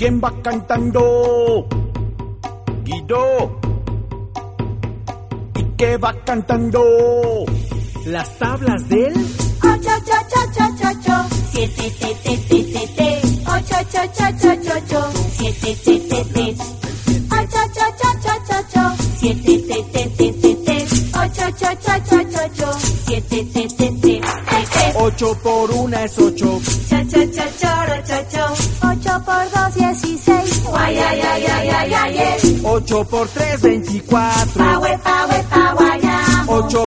¿Quién va cantando? Guido. ¿Y qué va cantando? Las tablas del 8, 7, 8, 7, 7, 8 por 1 es 8. 8 por 2, 16. 8 por 3, 24. 8